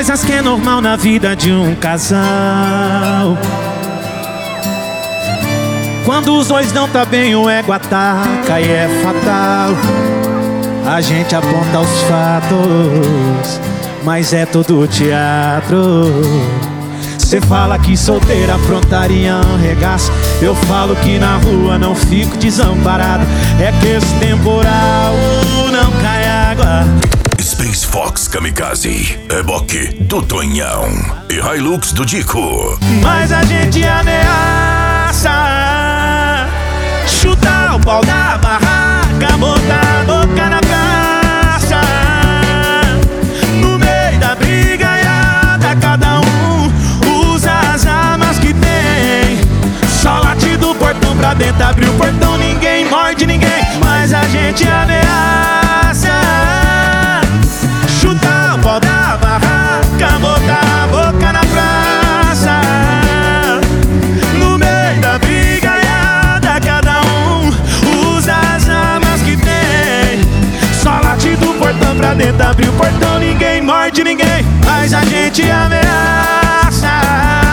coisas que é normal na vida de um casal. Quando os dois não tá bem, o ego ataca e é fatal. A gente aponta os fatos, mas é tudo teatro. Cê fala que solteira aprontaria um regaço. Eu falo que na rua não fico desamparado. É que esse temporal não cai água. Space Fox Kamikaze, reboque do Tonhão e Hilux do Dico. Mas a gente ameaça chutar o pau da barraca, botar a boca na praça. No meio da brigaiada, cada um usa as armas que tem. Só late do portão pra dentro, abre o portão, ninguém morde ninguém. Mas a gente ameaça chutar o pau da barraca, botar a boca na praça. No meio da brigaiada, cada um usa as armas que tem. Só late do portão pra dentro, abre o portão, ninguém morde ninguém. Mas a gente ameaça.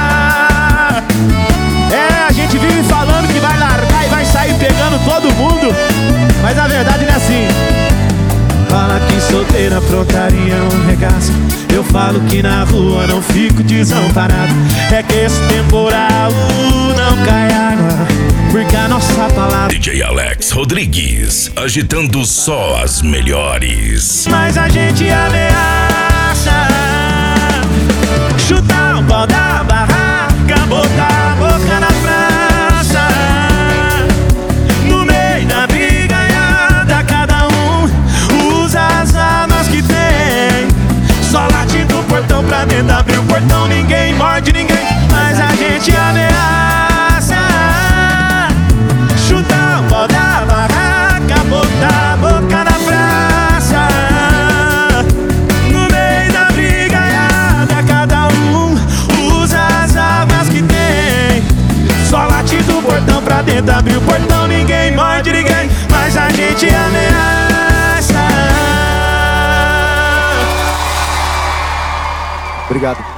É, a gente vive falando que vai largar e vai sair pegando todo mundo, mas a verdade não é assim. Fala que solteira aprontaria um regaço. Eu falo que na rua não fico desamparado. É que esse temporal não cai água, porque a nossa palavra. DJ Alex Rodrigues, agitando só as melhores. Mas a gente ameaça chutar o pau da barraca, botar a boca na praça. No meio da brigaiada, cada um usa as armas que tem. Só late do portão pra dentro, abre o portão, ninguém morde ninguém. Mas a gente ameaça chutar o pau da barraca, botar a boca na praça. No meio da brigaiada, cada um usa as armas que tem. Só late do portão pra dentro, abre o portão, ninguém morde ninguém. Mas a gente ameaça. Obrigado.